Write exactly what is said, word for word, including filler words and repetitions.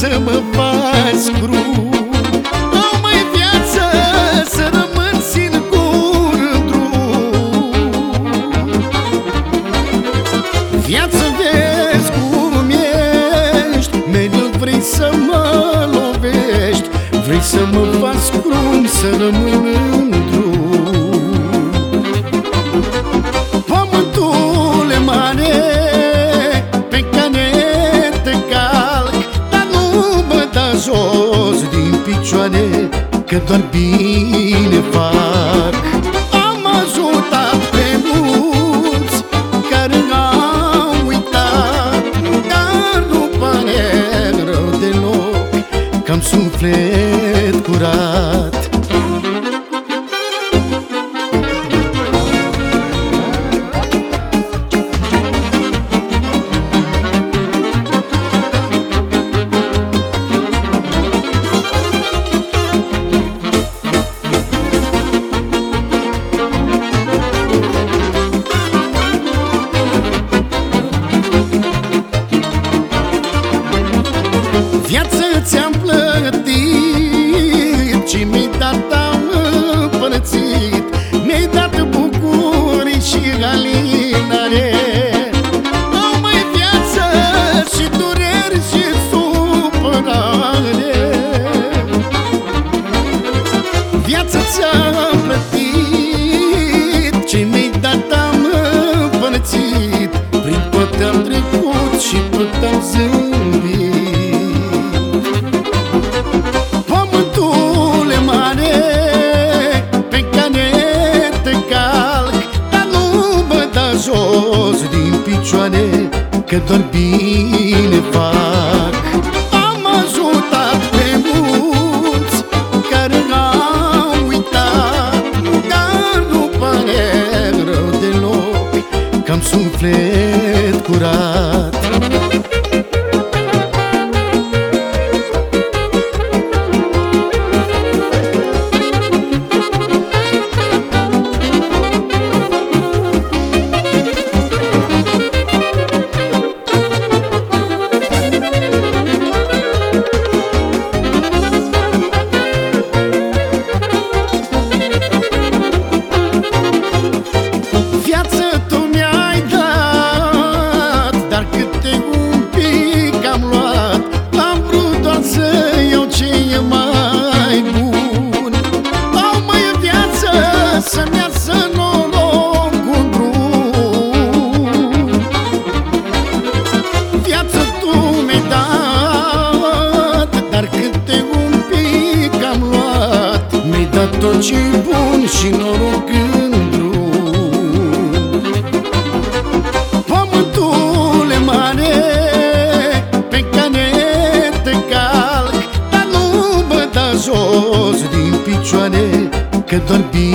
să mă faci cru. Au mai viață să rămân singur în drum. Viață vezi cum ești, mereu vrei să mă lovești, vrei să mă faci crum, să rămân în drum. Pământul e mare pe care te calc, dar nu mă da jos din picioare, că doar bine fac. Am ajutat pe mulți care au uitat, dar nu pare rău deloc, că am suflet curat. Viață ți-am plătit, ce mi-ai dat am împărțit. Mi-ai dat bucurii și alinare. Au mai viață și dureri și supărare. Viață ți-am plătit, ce mi-ai dat am împărțit. Prin tot am trecut și tot am zâmbit. Jos din picioare, că doar bine fac. Am ajutat pe mulți care au uitat, dar nu pare rău deloc, că am suflet curat. Să-mi iasă norocul în drum. Viață tu mi-ai dat, dar câte un pic am luat. Mi-ai dat tot ce-i bun și noroc în drum. Pământul e mare pe care te calc, dar nu mă da jos din picioare, că doar bine